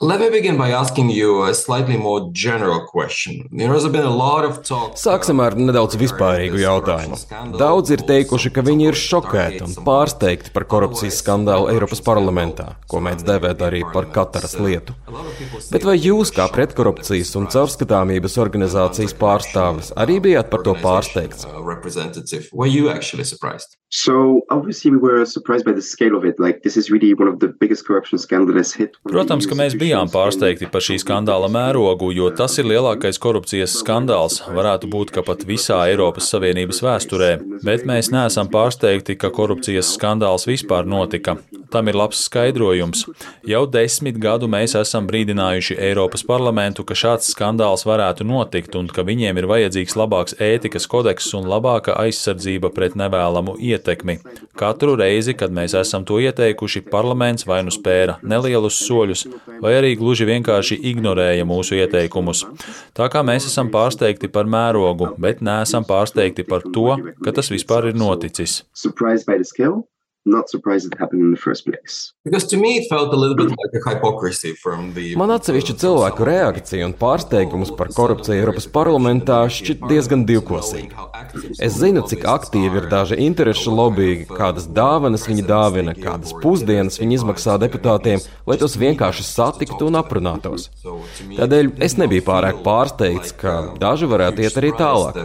Let me begin by asking you a slightly more general question. There's been a lot of talk. Sāksim ar nedaudz vispārīgu jautājumu. Daudzi ir teikuši, ka viņi ir šokēti un pārsteigti par korupcijas skandālu Eiropas parlamentā, ko mēdz dēvēt arī par Kataras lietu. Bet vai jūs, kā pretkorupcijas un caurskatāmības organizācijas pārstāvis, arī bijāt par to pārsteigts? Were you actually surprised? So obviously we were surprised by the scale of it. Like this is really one of the biggest corruption scandals hit. Protams, ka mēs bijām pārsteigti par šī skandāla mērogu, jo tas ir lielākais korupcijas skandāls, varētu būt, ka pat visā Eiropas Savienības vēsturē, bet mēs neesam pārsteigti, ka korupcijas skandāls vispār notika. Tam ir labs skaidrojums. Jau 10 gadu mēs esam brīdinājuši Eiropas parlamentu, ka šāds skandāls varētu notikt un ka viņiem ir vajadzīgs labāks ētikas kodeks un labāka aizsardzība pret nevēlamu ietekmi. Katru reizi, kad mēs esam to ieteikuši, parlaments vai nu spēra nelielus soļus, vai arī gluži vienkārši ignorēja mūsu ieteikumus. Tā kā mēs esam pārsteigti par mērogu, bet neesam pārsteigti par to, ka tas vispār ir noticis. Not surprised it happened in the first place. Because to me it felt a little bit like a hypocrisy from the... Man atsevišķu cilvēku reakcija un pārsteigums par korupciju Eiropas parlamentā šķiet diezgan divkosīgi. Es zinu, cik aktīvi ir daži interešu lobby, kādas dāvanas viņi dāvina, kādas pusdienas viņi izmaksā deputātiem, lai tos vienkārši satiktu un aprunātos. Tādēļ es nebiju pārāk pārsteigts, ka daži varētu iet arī tālāk.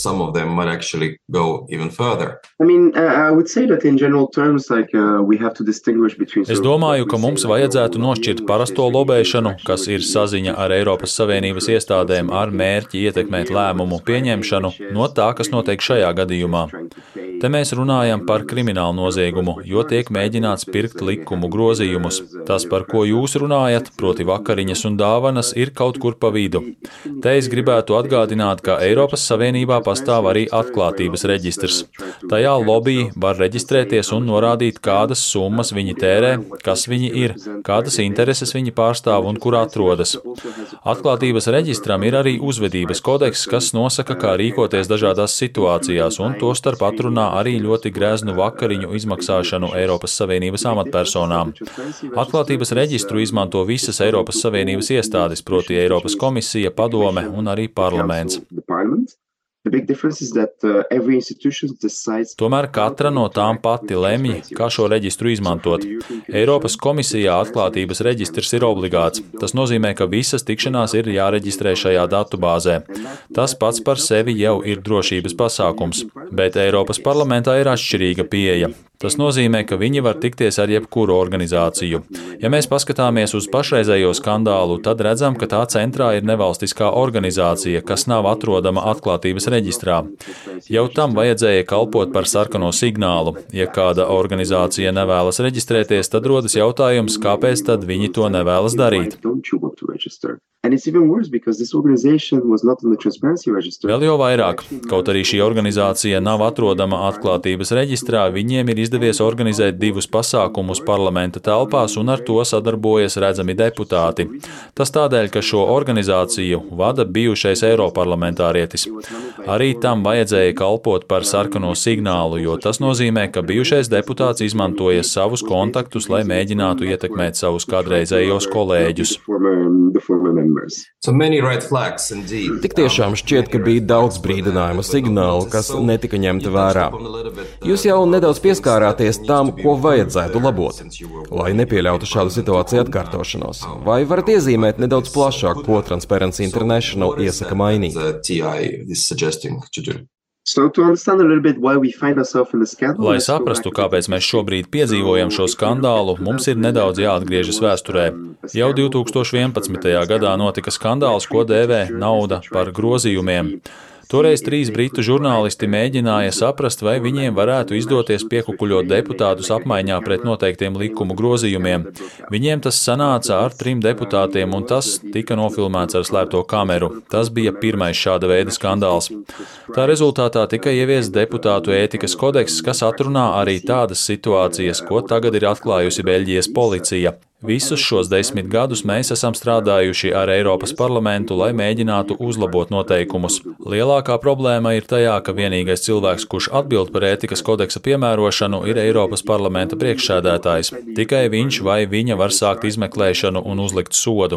I would say that in general terms, Es domāju, ka mums vajadzētu nošķirt parasto lobēšanu, kas ir saziņa ar Eiropas Savienības iestādēm ar mērķi ietekmēt lēmumu pieņemšanu, no tā, kas notiek šajā gadījumā. Te mēs runājam par kriminālu noziegumu, jo tiek mēģināts pirkt likumu grozījumus. Tas, par ko jūs runājat, proti vakariņas un dāvanas, ir kaut kur pa vidu. Te es gribētu atgādināt, ka Eiropas Savienībā pastāv arī atklātības reģistrs. Tajā lobby var reģistrēties un norādīt, kādas summas viņi tērē, kas viņi ir, kādas intereses viņi pārstāv un kur atrodas. Atklātības reģistram ir arī uzvedības kodeks, kas nosaka, kā rīkoties dažādās situācijās, un tostarp atrunā arī ļoti greznu vakariņu izmaksāšanu Eiropas Savienības amatpersonām. Atklātības reģistru izmanto visas Eiropas Savienības iestādes, proti Eiropas komisija, padome un arī parlaments. Tomēr katra no tām pati lemj, kā šo reģistru izmantot. Eiropas komisijā atklātības reģistrs ir obligāts. Tas nozīmē, ka visas tikšanās ir jāreģistrē šajā datubāzē. Tas pats par sevi jau ir drošības pasākums, bet Eiropas parlamentā ir atšķirīga pieeja. Tas nozīmē, ka viņi var tikties ar jebkuru organizāciju. Ja mēs paskatāmies uz pašreizējo skandālu, tad redzam, ka tā centrā ir nevalstiskā organizācija, kas nav atrodama atklātības reģistrā. Jau tam vajadzēja kalpot par sarkano signālu. Ja kāda organizācija nevēlas reģistrēties, tad rodas jautājums, kāpēc tad viņi to nevēlas darīt. Vēl jau vairāk, kaut arī šī organizācija nav atrodama atklātības reģistrā, viņiem ir izdevies organizēt 2 pasākumus parlamenta telpās un ar to sadarbojas redzami deputāti. Tas tādēļ, ka šo organizāciju vada bijušais eiroparlamentārietis. Arī tam vajadzēja kalpot par sarkano signālu, jo tas nozīmē, ka bijušais deputāts izmantoja savus kontaktus, lai mēģinātu ietekmēt savus kādreizējos kolēģus. Tik tiešām šķiet, ka bija daudz brīdinājumu signālu, kas netika ņemta vērā. Jūs jau nedaudz pieskārāties tam, ko vajadzētu labot, lai nepieļautu šādu situāciju atkārtošanos. Vai varat iezīmēt nedaudz plašāk, ko Transparency International iesaka mainīt? Lai saprastu, kāpēc mēs šobrīd piedzīvojam šo skandālu, mums ir nedaudz jāatgriežas vēsturē. Jau 2011. gadā notika skandāls, ko dēvē nauda par grozījumiem. Toreiz 3 britu žurnālisti mēģināja saprast, vai viņiem varētu izdoties piekukuļot deputātus apmaiņā pret noteiktiem likumu grozījumiem. Viņiem tas sanāca ar 3 deputātiem, un tas tika nofilmēts ar slēpto kameru. Tas bija pirmais šāda veida skandāls. Tā rezultātā tika ieviests deputātu ētikas kodeks, kas atrunā arī tādas situācijas, ko tagad ir atklājusi Beļģijas policija. Visus šos 10 gadus mēs esam strādājuši ar Eiropas parlamentu, lai mēģinātu uzlabot noteikumus. Lielākā problēma ir tajā, ka vienīgais cilvēks, kurš atbild par ētikas kodeksa piemērošanu, ir Eiropas parlamenta priekšsēdētājs. Tikai viņš vai viņa var sākt izmeklēšanu un uzlikt sodu.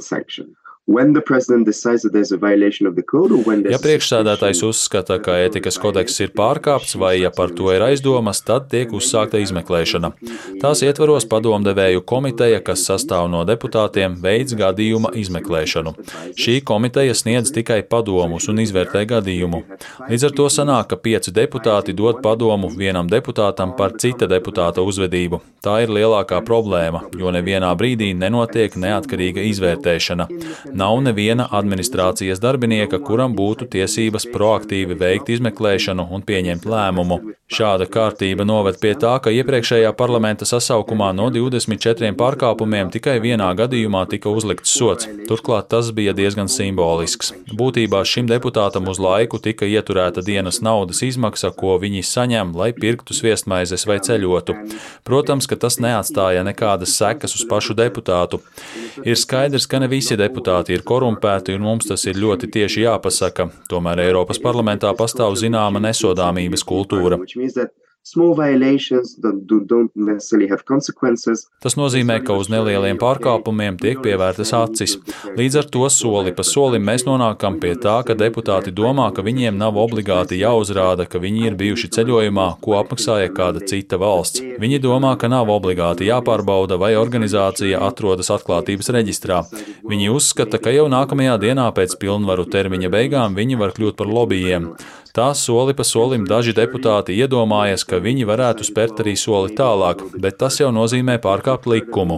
Ja priekšsēdētājs uzskata, ka ētikas kodeks ir pārkāpts vai ja par to ir aizdomas, tad tiek uzsākta izmeklēšana. Tās ietvaros padomdevēju komiteja, kas sastāv no deputātiem, veids gadījuma izmeklēšanu. Šī komiteja sniedz tikai padomus un izvērtē gadījumu. Līdz ar to sanāk, ka 5 deputāti dod padomu vienam deputātam par cita deputāta uzvedību. Tā ir lielākā problēma, jo nevienā brīdī nenotiek neatkarīga izvērtēšana. Nav neviena administrācijas darbinieka, kuram būtu tiesības proaktīvi veikt izmeklēšanu un pieņemt lēmumu. Šāda kārtība noved pie tā, ka iepriekšējā parlamenta sasaukumā no 24 pārkāpumiem tikai vienā gadījumā tika uzlikts sods. Turklāt tas bija diezgan simbolisks. Būtībā šim deputātam uz laiku tika ieturēta dienas naudas izmaksa, ko viņi saņem, lai pirktu sviestmaizes vai ceļotu. Protams, ka tas neatstāja nekādas sekas uz pašu deputātu. Ir skaidrs, ka ne visi deputāti ir korumpēti, un mums tas ir ļoti tieši jāpasaka. Tomēr Eiropas parlamentā pastāv zināma nesodāmības kultūra. Tas nozīmē, ka uz nelieliem pārkāpumiem tiek pievērtas acis. Līdz ar to soli pa solim mēs nonākam pie tā, ka deputāti domā, ka viņiem nav obligāti jāuzrāda, ka viņi ir bijuši ceļojumā, ko apmaksāja kāda cita valsts. Viņi domā, ka nav obligāti jāpārbauda, vai organizācija atrodas atklātības reģistrā. Viņi uzskata, ka jau nākamajā dienā pēc pilnvaru termiņa beigām viņi var kļūt par lobijiem. Tā soli pa solim daži deputāti iedomājas, ka viņi varētu spērt arī soli tālāk, bet tas jau nozīmē pārkāpt likumu.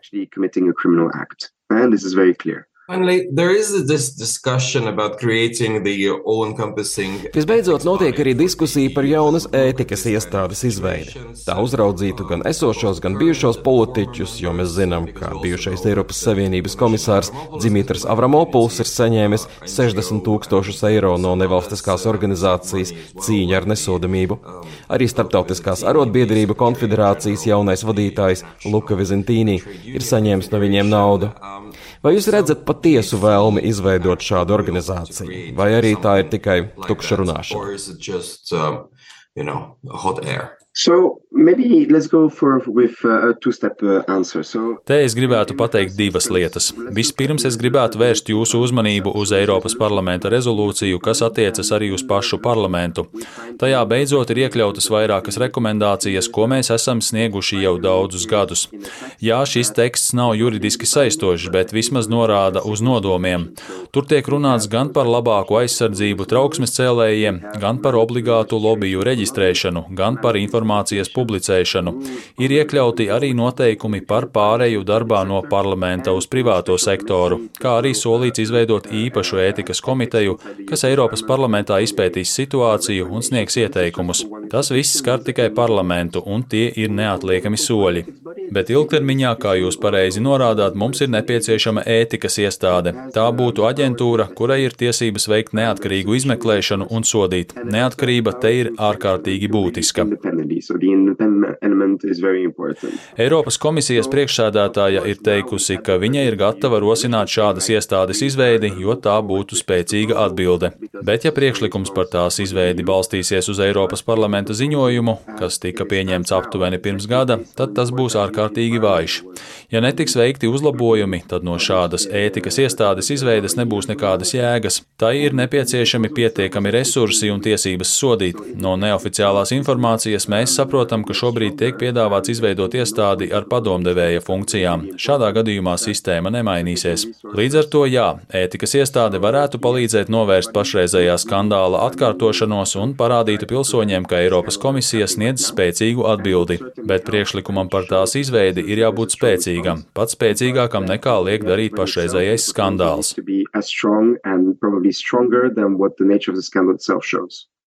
Visbeidzot, notiek arī diskusija par jaunas ētikas iestādes izveidi. Tā uzraudzītu gan esošos, gan bijušos politiķus, jo mēs zinām, ka bijušais Eiropas Savienības komisārs Dimitris Avramopuls ir saņēmis 60 000 eiro no nevalstiskās organizācijas Cīņa ar nesodamību. Arī Starptautiskās arotbiedrību konfederācijas jaunais vadītājs Luka Vizentīni ir saņēmis no viņiem naudu. Vai jūs redzat patiesu vēlmi izveidot šādu organizāciju, vai arī tā ir tikai tukša runāšana? Te es gribētu pateikt divas lietas. Vispirms es gribētu vērst jūsu uzmanību uz Eiropas parlamenta rezolūciju, kas attiecas arī uz pašu parlamentu. Tajā beidzot ir iekļautas vairākas rekomendācijas, ko mēs esam snieguši jau daudzus gadus. Jā, šis teksts nav juridiski saistošs, bet vismaz norāda uz nodomiem. Tur tiek runāts gan par labāku aizsardzību trauksmes cēlējiem, gan par obligātu lobiju reģistrēšanu, gan par informācijas publicēšanu. Ir iekļauti arī noteikumi par pāreju darbā no parlamenta uz privāto sektoru, kā arī solīts izveidot īpašu ētikas komiteju, kas Eiropas parlamentā izpētīs situāciju un sniegs ieteikumus. Tas viss skar tikai parlamentu, un tie ir neatliekami soļi. Bet ilgtermiņā, kā jūs pareizi norādāt, mums ir nepieciešama ētikas iestāde. Tā būtu aģentūra, kurai ir tiesības veikt neatkarīgu izmeklēšanu un sodīt. Neatkarība te ir ārkārtīgi būtiska. Eiropas komisijas priekšsēdētāja ir teikusi, ka viņa ir gatava rosināt šādas iestādes izveidi, jo tā būtu spēcīga atbilde. Bet ja priekšlikums par tās izveidi balstīsies uz Eiropas parlamenta ziņojumu, kas tika pieņemts aptuveni pirms gada, tad tas būs ārkārtīgi vājš. Ja netiks veikti uzlabojumi, tad no šādas ētikas iestādes izveides nebūs nekādas jēgas. Tai ir nepieciešami pietiekami resursi un tiesības sodīt. No neoficiālās informācijas mēs saprotam, ka šobrīd tiek piedāvāts izveidot iestādi ar padomdevēja funkcijām. Šādā gadījumā sistēma nemainīsies. Līdz ar to jā, ētikas iestāde varētu palīdzēt novērst pašreizējā skandāla atkārtošanos un parādītu pilsoņiem, ka Eiropas komisija sniedz spēcīgu atbildi. Bet priekšlikumam par tās izveidi ir jābūt spēcīgam, pat spēcīgākam nekā liek darīt pašreizējais skandāls.